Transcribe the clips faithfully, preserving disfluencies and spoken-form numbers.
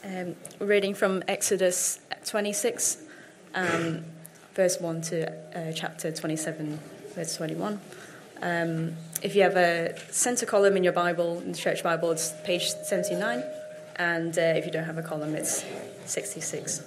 Um, reading from Exodus twenty-six, um, verse one to uh, chapter twenty-seven, verse twenty-one. Um, if you have a centre column in your Bible, in the Church Bible, it's page seventy-nine, and uh, if you don't have a column, it's sixty-six.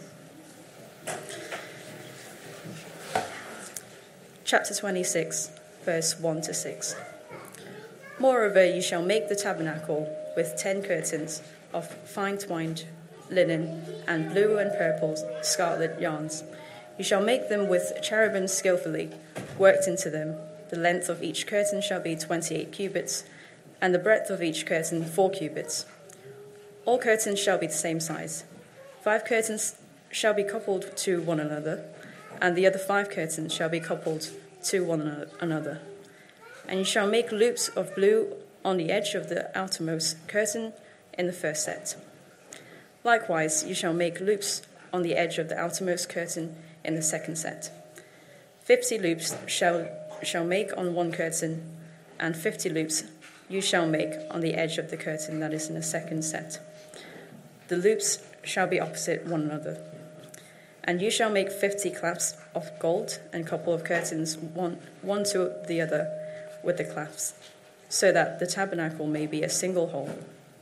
Chapter twenty-six, verse one to six. Moreover, you shall make the tabernacle with ten curtains of fine twined linen and blue and purple scarlet yarns. You shall make them with cherubim skillfully worked into them. The length of each curtain shall be twenty-eight cubits, and the breadth of each curtain four cubits. All curtains shall be the same size. Five curtains shall be coupled to one another, and the other five curtains shall be coupled to one another. And you shall make loops of blue on the edge of the outermost curtain in the first set. Likewise, you shall make loops on the edge of the outermost curtain in the second set. Fifty loops shall shall make on one curtain, and fifty loops you shall make on the edge of the curtain that is in the second set. The loops shall be opposite one another. And you shall make fifty clasps of gold and couple of curtains, one, one to the other, with the clasps, so that the tabernacle may be a single whole.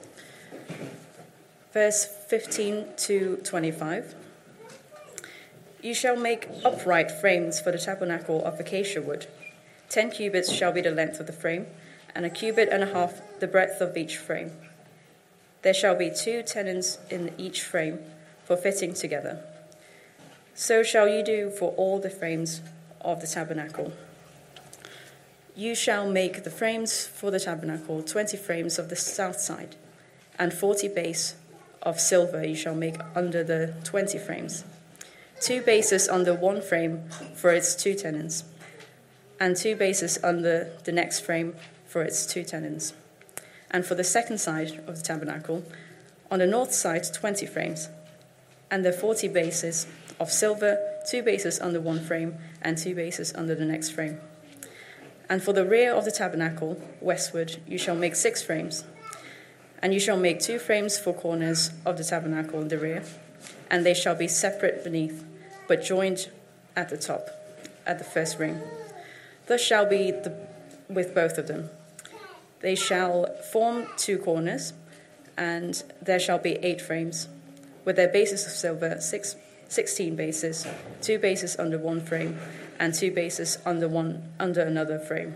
Verse fifteen to twenty-five. You shall make upright frames for the tabernacle of acacia wood. Ten cubits shall be the length of the frame, and a cubit and a half the breadth of each frame. There shall be two tenons in each frame for fitting together. So shall you do for all the frames of the tabernacle. You shall make the frames for the tabernacle, twenty frames of the south side, and forty bases of silver you shall make under the twenty frames. Two bases under one frame for its two tenons, and two bases under the next frame for its two tenons. And for the second side of the tabernacle, on the north side, twenty frames, and the forty bases of silver, two bases under one frame, and two bases under the next frame. And for the rear of the tabernacle, westward, you shall make six frames. And you shall make two frames for corners of the tabernacle in the rear, and they shall be separate beneath, but joined at the top, at the first ring. Thus shall be the, with both of them. They shall form two corners, and there shall be eight frames, with their bases of silver, six, sixteen bases, two bases under one frame, and two bases under one under another frame.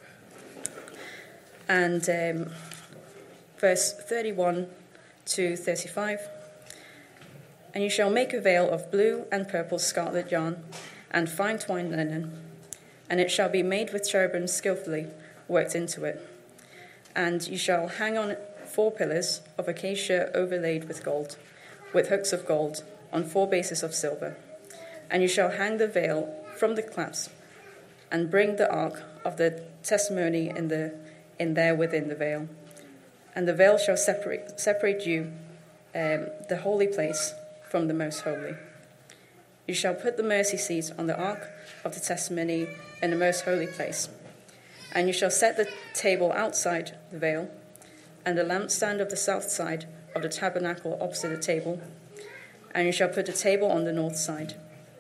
And um, verse thirty-one to thirty-five. And you shall make a veil of blue and purple scarlet yarn and fine twined linen, and it shall be made with cherubim skillfully worked into it. And you shall hang on four pillars of acacia overlaid with gold, with hooks of gold, on four bases of silver. And you shall hang the veil from the clasps, and bring the ark of the testimony in the in there within the veil. And the veil shall separate separate you, um, the holy place, from the most holy. You shall put the mercy seat on the ark of the testimony in the most holy place. And you shall set the table outside the veil, and the lampstand of the south side of the tabernacle opposite the table. And you shall put the table on the north side.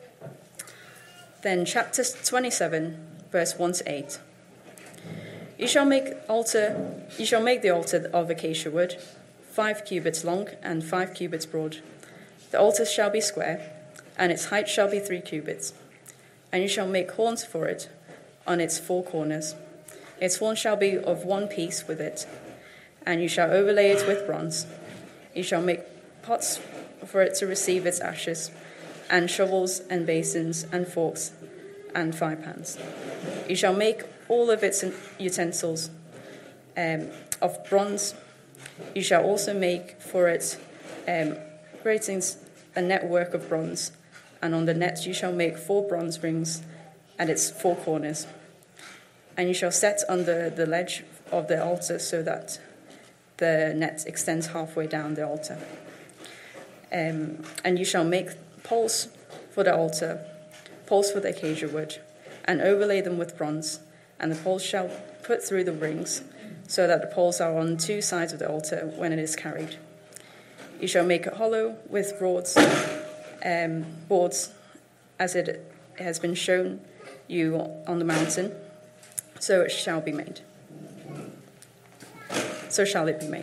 Then chapter twenty-seven, verse one to eight. You shall make altar. You shall make the altar of acacia wood, five cubits long and five cubits broad. The altar shall be square, and its height shall be three cubits. And you shall make horns for it on its four corners. Its horn shall be of one piece with it, and you shall overlay it with bronze. You shall make pots for it to receive its ashes, and shovels and basins and forks and fire pans. You shall make all of its utensils um, of bronze. You shall also make for it um, gratings, a network of bronze, and on the net you shall make four bronze rings at its four corners. And you shall set under the ledge of the altar so that the net extends halfway down the altar. Um, and you shall make poles for the altar, poles for the acacia wood, and overlay them with bronze. And the poles shall put through the rings, so that the poles are on two sides of the altar when it is carried. You shall make it hollow with boards, um, boards as it has been shown you on the mountain, so it shall be made. So shall it be made.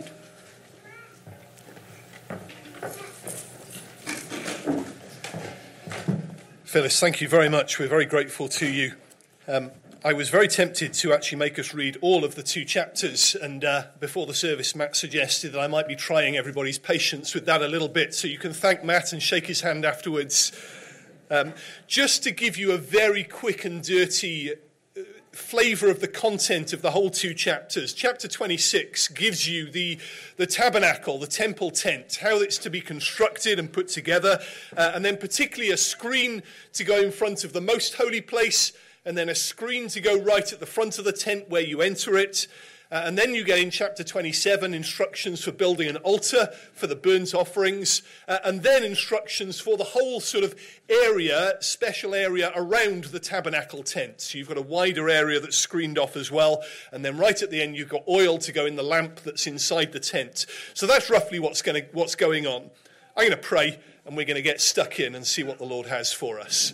Phyllis, thank you very much. We're very grateful to you. Um, I was very tempted to actually make us read all of the two chapters, and uh, before the service, Matt suggested that I might be trying everybody's patience with that a little bit, so you can thank Matt and shake his hand afterwards. Um, just to give you a very quick and dirty uh, flavour of the content of the whole two chapters. Chapter twenty-six gives you the, the tabernacle, the temple tent, how it's to be constructed and put together, uh, and then particularly a screen to go in front of the most holy place, and then a screen to go right at the front of the tent where you enter it. Uh, and then you get in chapter twenty-seven instructions for building an altar for the burnt offerings, uh, and then instructions for the whole sort of area, special area around the tabernacle tent. So you've got a wider area that's screened off as well, and then right at the end you've got oil to go in the lamp that's inside the tent. So that's roughly what's going to, what's going on. I'm going to pray, and we're going to get stuck in and see what the Lord has for us.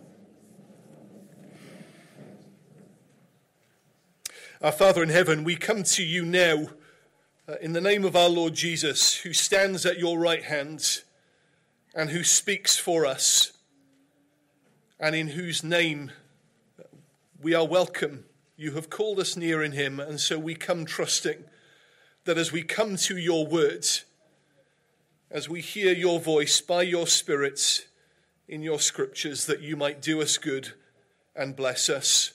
Our Father in heaven, we come to you now uh, in the name of our Lord Jesus, who stands at your right hand and who speaks for us, and in whose name we are welcome. You have called us near in him, and so we come trusting that as we come to your words, as we hear your voice by your Spirit in your scriptures, that you might do us good and bless us.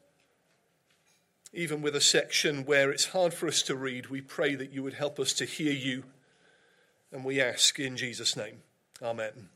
Even with a section where it's hard for us to read, we pray that you would help us to hear you. And we ask in Jesus' name. Amen.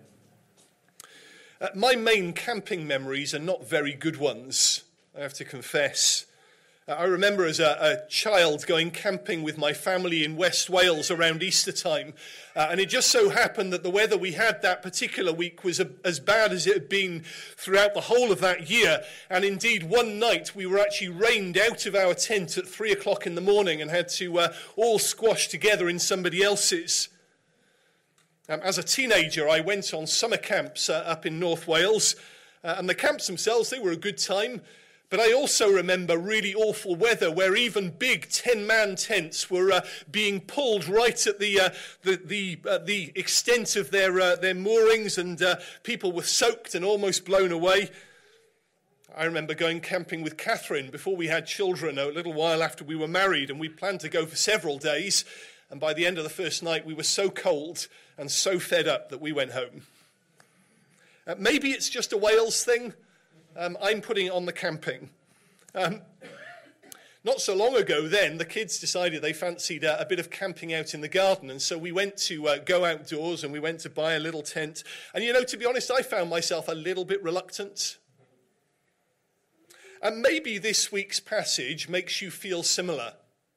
Uh, my main camping memories are not very good ones, I have to confess. Uh, I remember as a, a child going camping with my family in West Wales around Easter time. Uh, and it just so happened that the weather we had that particular week was a, as bad as it had been throughout the whole of that year. And indeed, one night we were actually rained out of our tent at three o'clock in the morning and had to uh, all squash together in somebody else's. Um, as a teenager, I went on summer camps uh, up in North Wales. Uh, and the camps themselves, they were a good time. But I also remember really awful weather where even big ten-man tents were uh, being pulled right at the uh, the the, uh, the extent of their uh, their moorings, and uh, people were soaked and almost blown away. I remember going camping with Catherine before we had children, a little while after we were married, and we planned to go for several days. And by the end of the first night, we were so cold and so fed up that we went home. Uh, maybe it's just a Wales thing. Um, I'm putting it on the camping. Um, not so long ago then, the kids decided they fancied uh, a bit of camping out in the garden. And so we went to uh, go outdoors and we went to buy a little tent. And, you know, to be honest, I found myself a little bit reluctant. And maybe this week's passage makes you feel similar.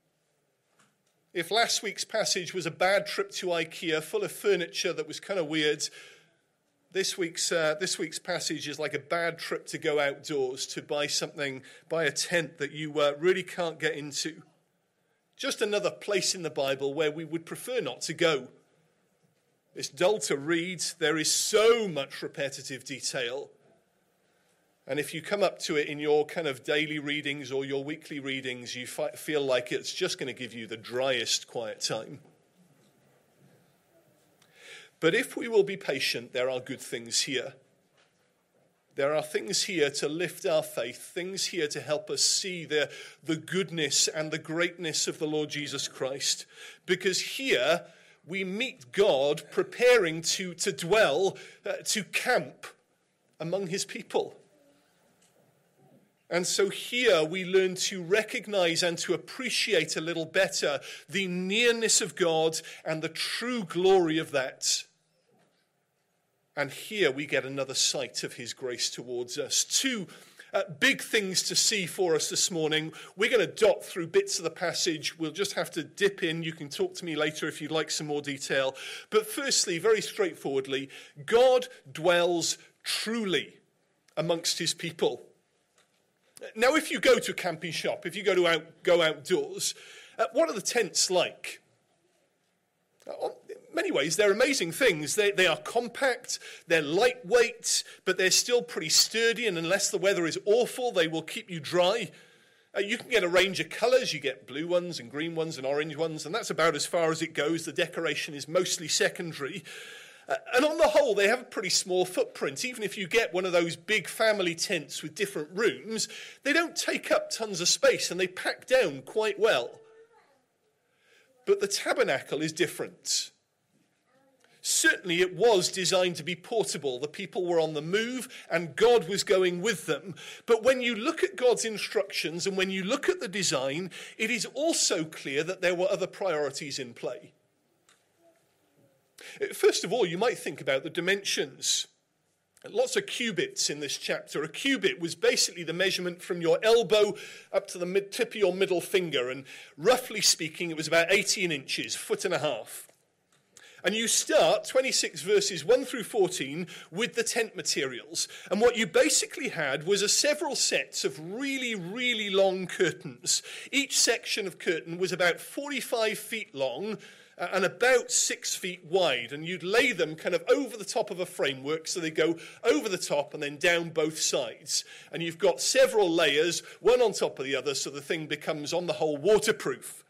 If last week's passage was a bad trip to IKEA full of furniture that was kind of weird, This week's uh, this week's passage is like a bad trip to go outdoors to buy something, buy a tent that you uh, really can't get into. Just another place in the Bible where we would prefer not to go. It's dull to read. There is so much repetitive detail. And if you come up to it in your kind of daily readings or your weekly readings, you fi- feel like it's just going to give you the driest quiet time. But if we will be patient, there are good things here. There are things here to lift our faith, things here to help us see the, the goodness and the greatness of the Lord Jesus Christ. Because here we meet God preparing to, to dwell, uh, to camp among his people. And so here we learn to recognize and to appreciate a little better the nearness of God and the true glory of that. And here we get another sight of his grace towards us. Two uh, big things to see for us this morning. We're going to dot through bits of the passage. We'll just have to dip in. You can talk to me later if you'd like some more detail. But firstly, very straightforwardly, God dwells truly amongst his people. Now, if you go to a camping shop, if you go to out, go outdoors, uh, what are the tents like? Uh, many many ways, they're amazing things. They, they are compact, they're lightweight, but they're still pretty sturdy, and unless the weather is awful, they will keep you dry. Uh, you can get a range of colours. You get blue ones and green ones and orange ones, and that's about as far as it goes. The decoration is mostly secondary. Uh, and on the whole, they have a pretty small footprint. Even if you get one of those big family tents with different rooms, they don't take up tons of space, and they pack down quite well. But the tabernacle is different. Certainly it was designed to be portable. The people were on the move and God was going with them. But when you look at God's instructions and when you look at the design, it is also clear that there were other priorities in play. First of all, you might think about the dimensions. Lots of cubits in this chapter. A cubit was basically the measurement from your elbow up to the mid, tip of your middle finger. And roughly speaking, it was about eighteen inches, foot and a half. And you start twenty-six verses one through fourteen with the tent materials. And what you basically had was a several sets of really, really long curtains. Each section of curtain was about forty-five feet long and about six feet wide. And you'd lay them kind of over the top of a framework, so they go over the top and then down both sides. And you've got several layers, one on top of the other, so the thing becomes, on the whole, waterproof.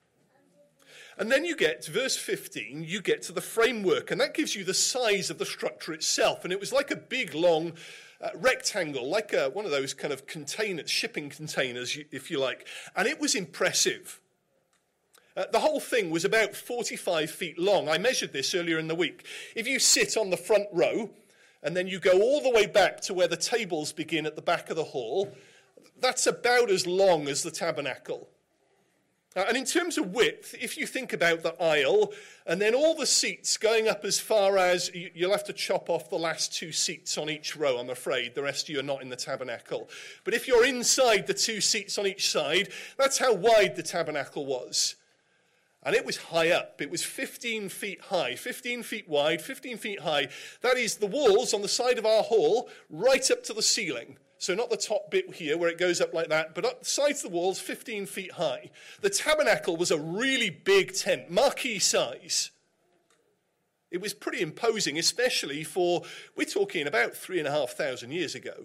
And then you get to verse fifteen, you get to the framework, and that gives you the size of the structure itself. And it was like a big, long uh, rectangle, like a, one of those kind of containers, shipping containers, if you like. And it was impressive. Uh, the whole thing was about forty-five feet long. I measured this earlier in the week. If you sit on the front row, and then you go all the way back to where the tables begin at the back of the hall, that's about as long as the tabernacle. Uh, and in terms of width, if you think about the aisle, and then all the seats going up as far as, you, you'll have to chop off the last two seats on each row, I'm afraid. The rest of you are not in the tabernacle. But if you're inside the two seats on each side, that's how wide the tabernacle was. And it was high up. It was fifteen feet high, fifteen feet wide, fifteen feet high. That is the walls on the side of our hall right up to the ceiling. So not the top bit here where it goes up like that, but up the sides of the walls, fifteen feet high. The tabernacle was a really big tent, marquee size. It was pretty imposing, especially for, we're talking about three and a half thousand years ago.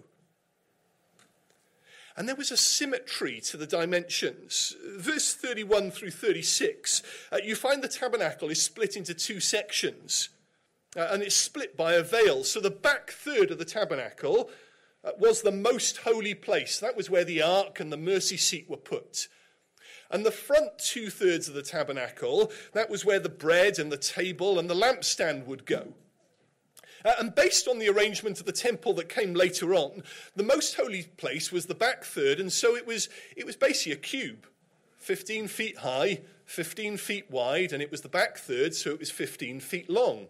And there was a symmetry to the dimensions. Verse thirty-one through thirty-six, uh, you find the tabernacle is split into two sections. Uh, and it's split by a veil. So the back third of the tabernacle uh, was the most holy place. That was where the ark and the mercy seat were put. And the front two-thirds of the tabernacle, that was where the bread and the table and the lampstand would go. Uh, and based on the arrangement of the temple that came later on, the most holy place was the back third, and so it was it was basically a cube, fifteen feet high, fifteen feet wide, and it was the back third, so it was fifteen feet long.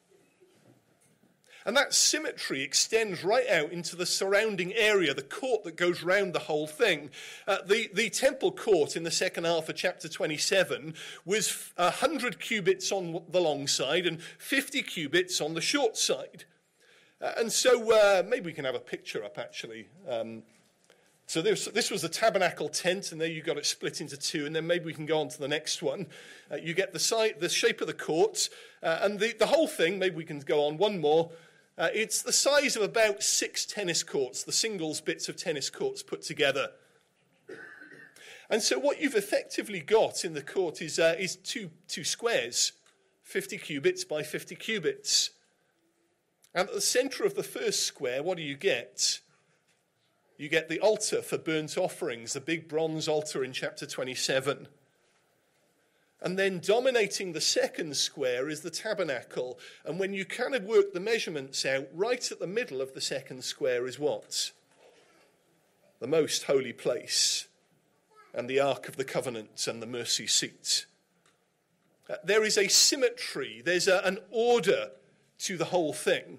And that symmetry extends right out into the surrounding area, the court that goes round the whole thing. Uh, the, the temple court in the second half of chapter twenty-seven was one hundred cubits on the long side and fifty cubits on the short side. Uh, and so uh, maybe we can have a picture up, actually. Um, so this, this was the tabernacle tent, and there you got it split into two, and then maybe we can go on to the next one. Uh, you get the, side, the shape of the court, uh, and the, the whole thing, maybe we can go on one more. Uh, it's the size of about six tennis courts, the singles bits of tennis courts put together. And so what you've effectively got in the court is, uh, is two, two squares, fifty cubits by fifty cubits. And at the center of the first square, what do you get? You get the altar for burnt offerings, the big bronze altar in chapter twenty-seven. And then dominating the second square is the tabernacle. And when you kind of work the measurements out, right at the middle of the second square is what? The most holy place, and the Ark of the Covenant and the mercy seat. Uh, there is a symmetry, there's a, an order to the whole thing.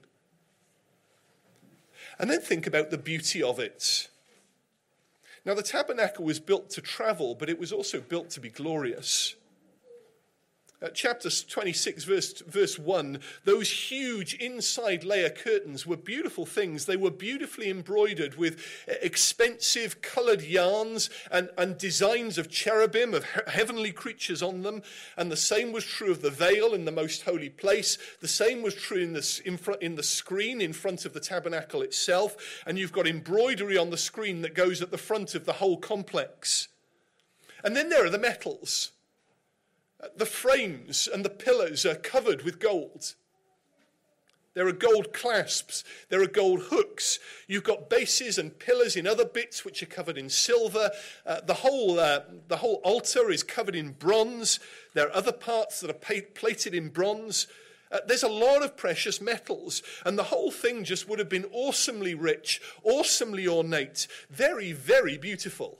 And then think about the beauty of it. Now, the tabernacle was built to travel, but it was also built to be glorious. Uh, chapter twenty-six, verse, verse one, those huge inside layer curtains were beautiful things. They were beautifully embroidered with expensive coloured yarns and, and designs of cherubim, of he- heavenly creatures on them. And the same was true of the veil in the most holy place. The same was true in the, in, front, in the screen in front of the tabernacle itself. And you've got embroidery on the screen that goes at the front of the whole complex. And then there are the metals. The frames and the pillars are covered with gold. There are gold clasps. There are gold hooks. You've got bases and pillars in other bits which are covered in silver. Uh, the whole uh, the whole altar is covered in bronze. There are other parts that are plated in bronze. Uh, there's a lot of precious metals. And the whole thing just would have been awesomely rich, awesomely ornate, very, very beautiful.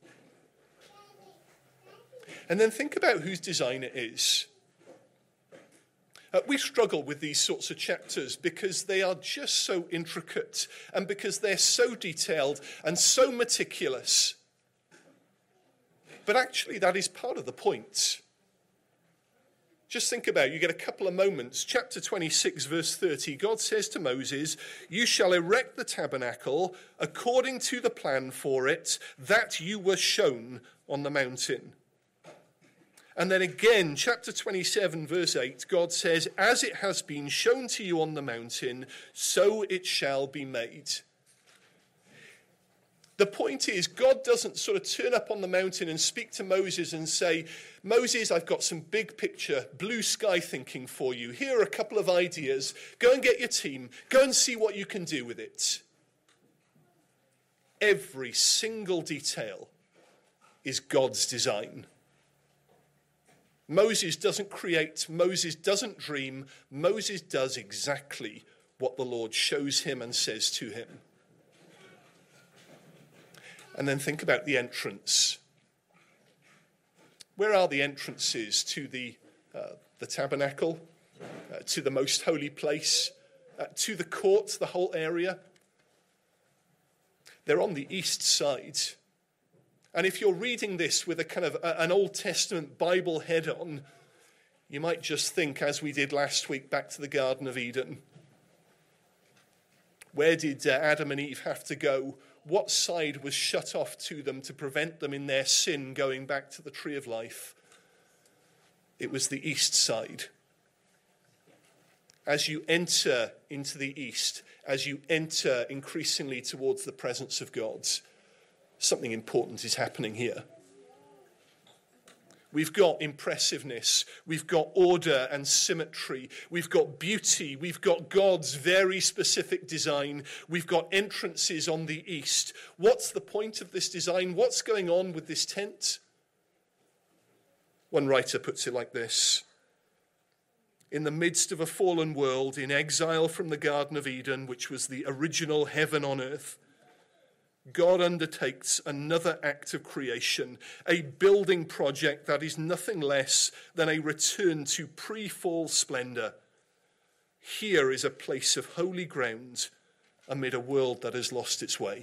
And then think about whose design it is. Uh, we struggle with these sorts of chapters because they are just so intricate and because they're so detailed and so meticulous. But actually, that is part of the point. Just think about it. You get a couple of moments. Chapter twenty-six, verse thirty, God says to Moses, "You shall erect the tabernacle according to the plan for it that you were shown on the mountain." And then again, chapter twenty-seven, verse eight, God says, "As it has been shown to you on the mountain, so it shall be made." The point is, God doesn't sort of turn up on the mountain and speak to Moses and say, "Moses, I've got some big picture, blue sky thinking for you. Here are a couple of ideas. Go and get your team. Go and see what you can do with it." Every single detail is God's design. Moses doesn't create, Moses doesn't dream, Moses does exactly what the Lord shows him and says to him. And then think about the entrance. Where are the entrances to the, uh, the tabernacle, uh, to the most holy place, uh, to the court, the whole area? They're on the east side. And if you're reading this with a kind of a, an Old Testament Bible head on, you might just think, as we did last week, back to the Garden of Eden. Where did uh, Adam and Eve have to go? What side was shut off to them to prevent them in their sin going back to the tree of life? It was the east side. As you enter into the east, as you enter increasingly towards the presence of God, something important is happening here. We've got impressiveness, we've got order and symmetry, we've got beauty, we've got God's very specific design, we've got entrances on the east. What's the point of this design? What's going on with this tent? One writer puts it like this: in the midst of a fallen world, in exile from the Garden of Eden, which was the original heaven on earth, God undertakes another act of creation, a building project that is nothing less than a return to pre-fall splendor. Here is a place of holy ground amid a world that has lost its way.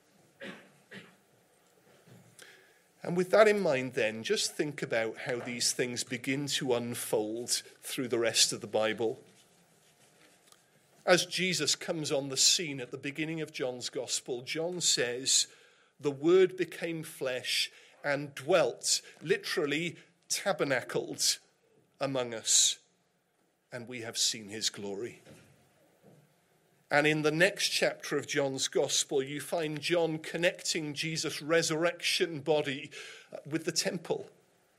And with that in mind then, just think about how these things begin to unfold through the rest of the Bible. As Jesus comes on the scene at the beginning of John's Gospel, John says, "The Word became flesh and dwelt," literally tabernacled, "among us, and we have seen his glory." And in the next chapter of John's Gospel, you find John connecting Jesus' resurrection body with the temple.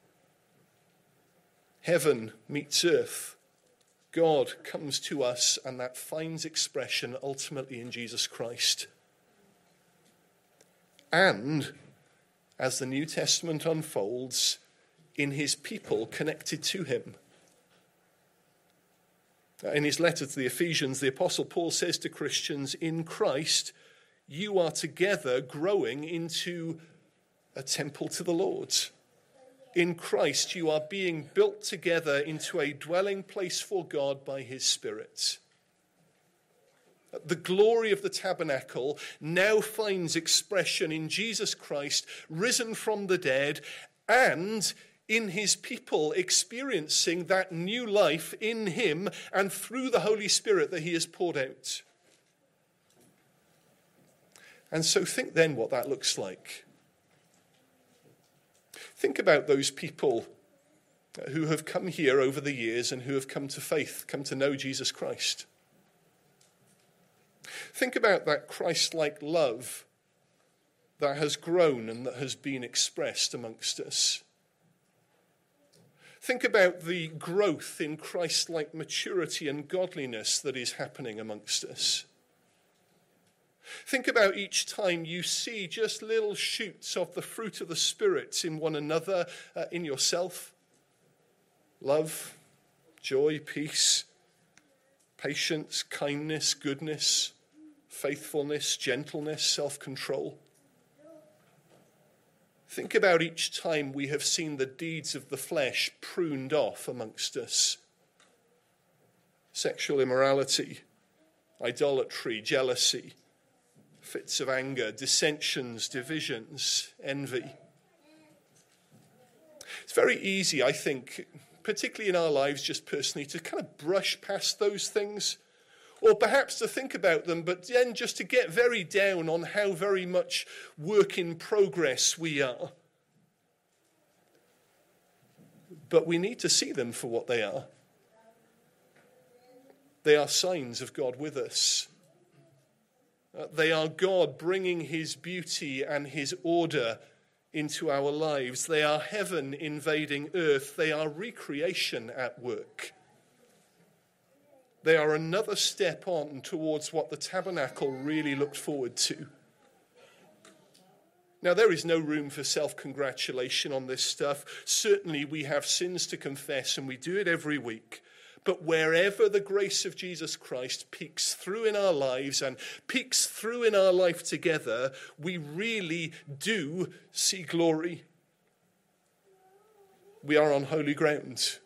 Heaven meets earth. God comes to us, and that finds expression ultimately in Jesus Christ. And as the New Testament unfolds, in his people connected to him. In his letter to the Ephesians, the Apostle Paul says to Christians, "In Christ, you are together growing into a temple to the Lord. In Christ, you are being built together into a dwelling place for God by his Spirit." The glory of the tabernacle now finds expression in Jesus Christ, risen from the dead, and in his people, experiencing that new life in him and through the Holy Spirit that he has poured out. And so think then what that looks like. Think about those people who have come here over the years and who have come to faith, come to know Jesus Christ. Think about that Christ-like love that has grown and that has been expressed amongst us. Think about the growth in Christ-like maturity and godliness that is happening amongst us. Think about each time you see just little shoots of the fruit of the Spirit in one another, uh, in yourself. Love, joy, peace, patience, kindness, goodness, faithfulness, gentleness, self-control. Think about each time we have seen the deeds of the flesh pruned off amongst us. Sexual immorality, idolatry, jealousy, fits of anger, dissensions, divisions, envy. It's very easy, I think, particularly in our lives just personally, to kind of brush past those things, or perhaps to think about them, but then just to get very down on how very much work in progress we are. But we need to see them for what they are. They are signs of God with us. Uh, they are God bringing his beauty and his order into our lives. They are heaven invading earth. They are recreation at work. They are another step on towards what the tabernacle really looked forward to. Now, there is no room for self-congratulation on this stuff. Certainly, we have sins to confess, and we do it every week. But wherever the grace of Jesus Christ peeks through in our lives and peeks through in our life together, we really do see glory. We are on holy ground.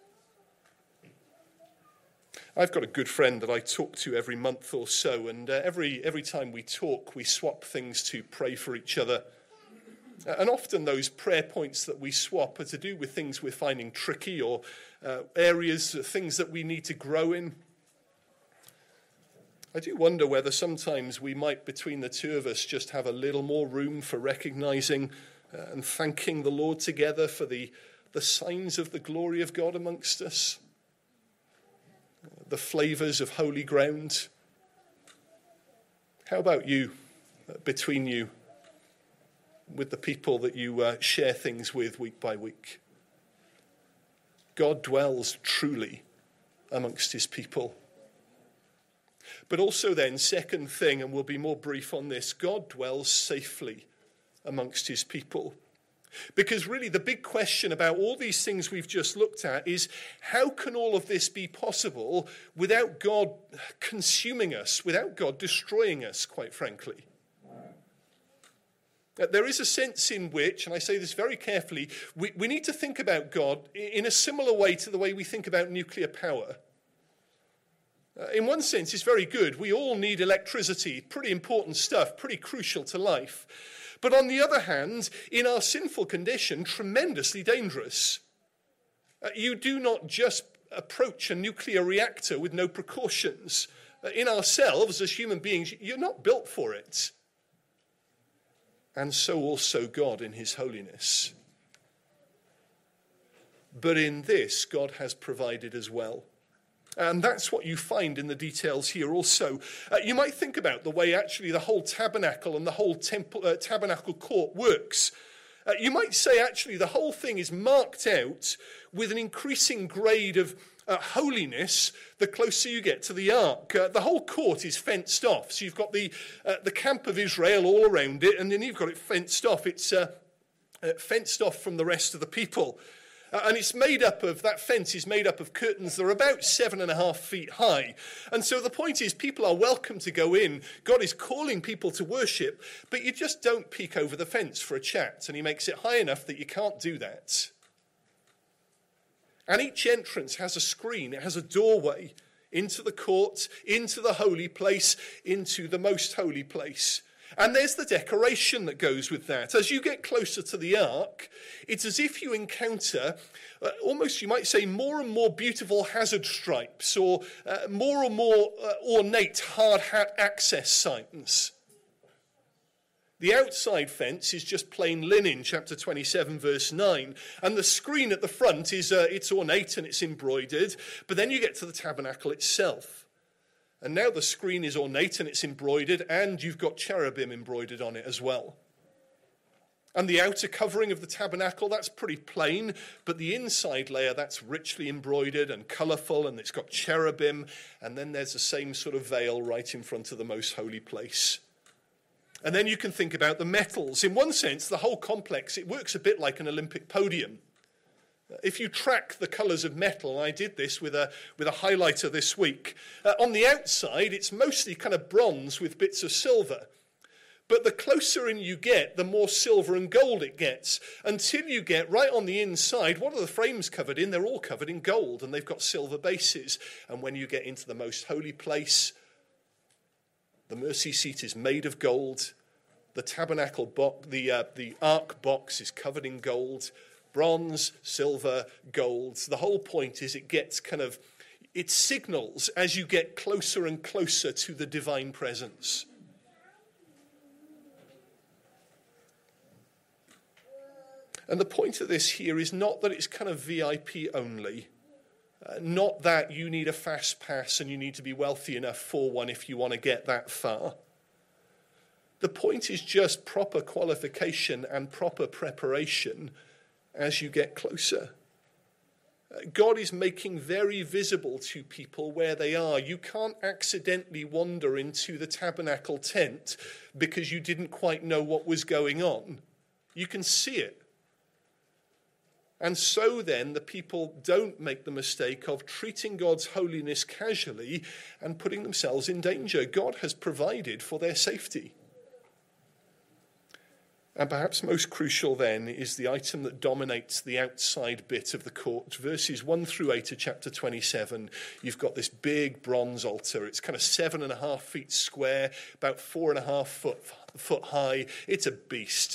I've got a good friend that I talk to every month or so, and uh, every every time we talk, we swap things to pray for each other. Uh, and often those prayer points that we swap are to do with things we're finding tricky or uh, areas, uh, things that we need to grow in. I do wonder whether sometimes we might, between the two of us, just have a little more room for recognizing uh, and thanking the Lord together for the, the signs of the glory of God amongst us. The flavors of holy ground. How about you, uh, between you, with the people that you uh, share things with week by week? God dwells truly amongst his people. But also then, second thing, and we'll be more brief on this, God dwells safely amongst his people. Because really the big question about all these things we've just looked at is, how can all of this be possible without God consuming us, without God destroying us, quite frankly? There is a sense in which, and I say this very carefully, we, we need to think about God in a similar way to the way we think about nuclear power. Uh, in one sense, it's very good. We all need electricity, pretty important stuff, pretty crucial to life. But on the other hand, in our sinful condition, tremendously dangerous. Uh, you do not just approach a nuclear reactor with no precautions. Uh, in ourselves, as human beings, you're not built for it. And so also God in his holiness. But in this, God has provided as well. And that's what you find in the details here also. Uh, you might think about the way actually the whole tabernacle and the whole temple, uh, tabernacle court works. Uh, you might say actually the whole thing is marked out with an increasing grade of uh, holiness the closer you get to the ark. Uh, the whole court is fenced off. So you've got the, uh, the camp of Israel all around it, and then you've got it fenced off. It's uh, uh, fenced off from the rest of the people. Uh, and it's made up of, that fence is made up of curtains that are about seven and a half feet high. And so the point is, people are welcome to go in. God is calling people to worship, but you just don't peek over the fence for a chat. And he makes it high enough that you can't do that. And each entrance has a screen. It has a doorway into the court, into the holy place, into the most holy place. And there's the decoration that goes with that. As you get closer to the ark, it's as if you encounter uh, almost, you might say, more and more beautiful hazard stripes or uh, more and more uh, ornate hard hat access signs. The outside fence is just plain linen, chapter twenty-seven, verse nine. And the screen at the front is uh, it's ornate and it's embroidered. But then you get to the tabernacle itself. And now the screen is ornate and it's embroidered, and you've got cherubim embroidered on it as well. And the outer covering of the tabernacle, that's pretty plain, but the inside layer, that's richly embroidered and colourful, and it's got cherubim, and then there's the same sort of veil right in front of the most holy place. And then you can think about the metals. In one sense, the whole complex, it works a bit like an Olympic podium. If you track the colours of metal, I did this with a, with a highlighter this week, uh, on the outside, it's mostly kind of bronze with bits of silver. But the closer in you get, the more silver and gold it gets, until you get right on the inside. What are the frames covered in? They're all covered in gold, and they've got silver bases. And when you get into the most holy place, the mercy seat is made of gold. The tabernacle box, the, uh, the ark box is covered in gold. Bronze, silver, gold. The whole point is it gets kind of, it signals as you get closer and closer to the divine presence. And the point of this here is not that it's kind of V I P only. Uh, not that you need a fast pass and you need to be wealthy enough for one if you want to get that far. The point is just proper qualification and proper preparation as you get closer. Uh, God is making very visible to people where they are. You can't accidentally wander into the tabernacle tent because you didn't quite know what was going on. You can see it. And so then the people don't make the mistake of treating God's holiness casually and putting themselves in danger. God has provided for their safety. And perhaps most crucial then is the item that dominates the outside bit of the court. Verses one through eight of chapter twenty-seven, you've got this big bronze altar. It's kind of seven and a half feet square, about four and a half foot, foot high. It's a beast.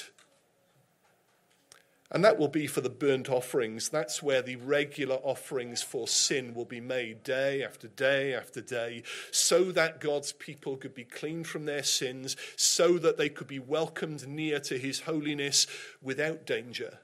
And that will be for the burnt offerings. That's where the regular offerings for sin will be made day after day after day, so that God's people could be cleaned from their sins, so that they could be welcomed near to his holiness without danger.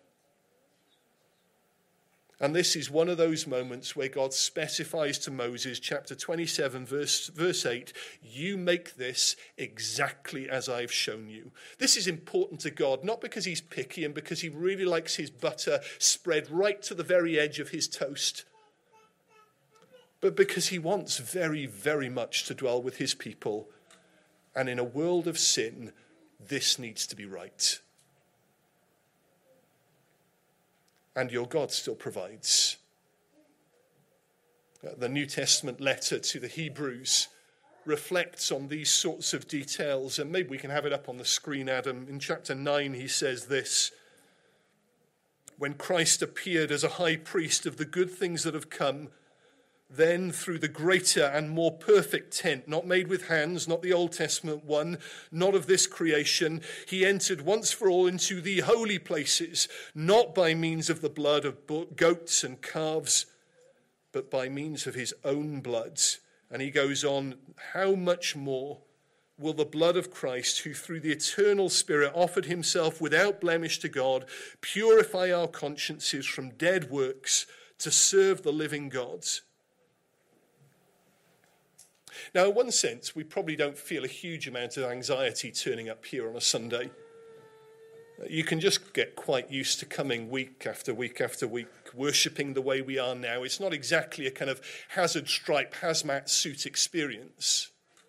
And this is one of those moments where God specifies to Moses, chapter twenty-seven, verse, verse eight, you make this exactly as I've shown you. This is important to God, not because he's picky and because he really likes his butter spread right to the very edge of his toast, but because he wants very, very much to dwell with his people. And in a world of sin, this needs to be right. And your God still provides. The New Testament letter to the Hebrews reflects on these sorts of details, and maybe we can have it up on the screen, Adam. In chapter nine, he says this: when Christ appeared as a high priest of the good things that have come, then through the greater and more perfect tent, not made with hands, not the Old Testament one, not of this creation, he entered once for all into the holy places, not by means of the blood of goats and calves, but by means of his own blood. And he goes on, how much more will the blood of Christ, who through the eternal Spirit offered himself without blemish to God, purify our consciences from dead works to serve the living God? Now, in one sense, we probably don't feel a huge amount of anxiety turning up here on a Sunday. You can just get quite used to coming week after week after week, worshipping the way we are now. It's not exactly a kind of hazard stripe, hazmat suit experience.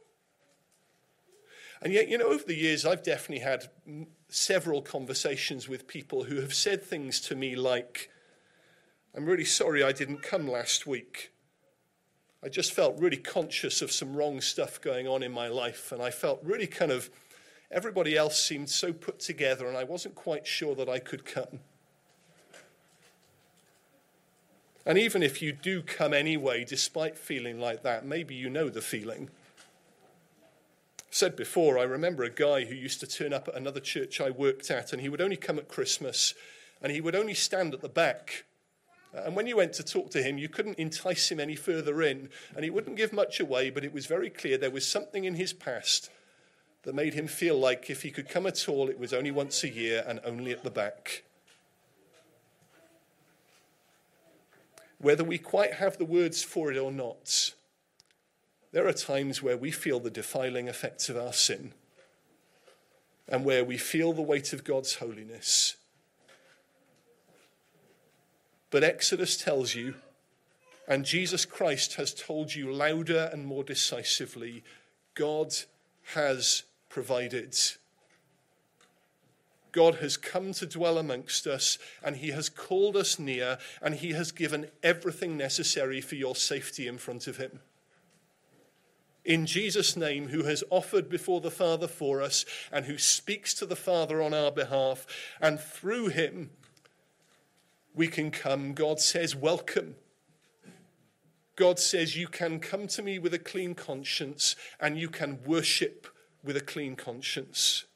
And yet, you know, over the years, I've definitely had several conversations with people who have said things to me like, I'm really sorry I didn't come last week. I just felt really conscious of some wrong stuff going on in my life, and I felt really kind of, everybody else seemed so put together, and I wasn't quite sure that I could come. And even if you do come anyway, despite feeling like that, maybe you know the feeling. said before, I remember a guy who used to turn up at another church I worked at, and he would only come at Christmas, and he would only stand at the back. And when you went to talk to him, you couldn't entice him any further in, and he wouldn't give much away, but it was very clear there was something in his past that made him feel like if he could come at all, it was only once a year and only at the back. Whether we quite have the words for it or not, there are times where we feel the defiling effects of our sin and where we feel the weight of God's holiness. But Exodus tells you, and Jesus Christ has told you louder and more decisively, God has provided. God has come to dwell amongst us, and he has called us near, and he has given everything necessary for your safety in front of him. In Jesus' name, who has offered before the Father for us, and who speaks to the Father on our behalf, and through him we can come. God says, welcome. God says, you can come to me with a clean conscience, and you can worship with a clean conscience.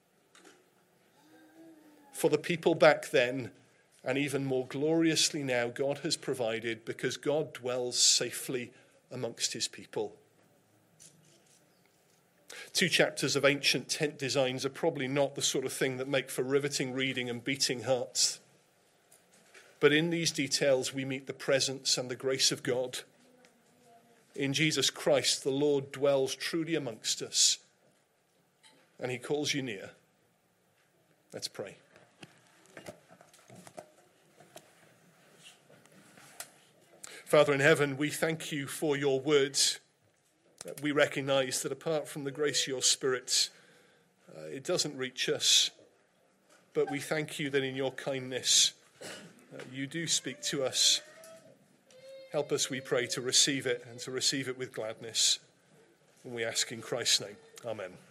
For the people back then, and even more gloriously now, God has provided, because God dwells safely amongst his people. Two chapters of ancient tent designs are probably not the sort of thing that make for riveting reading and beating hearts. But in these details, we meet the presence and the grace of God. In Jesus Christ, the Lord dwells truly amongst us, and he calls you near. Let's pray. Father in heaven, we thank you for your words. We recognize that apart from the grace of your Spirit, uh, it doesn't reach us. But we thank you that in your kindness, uh, you do speak to us. Help us, we pray, to receive it and to receive it with gladness. And we ask in Christ's name. Amen.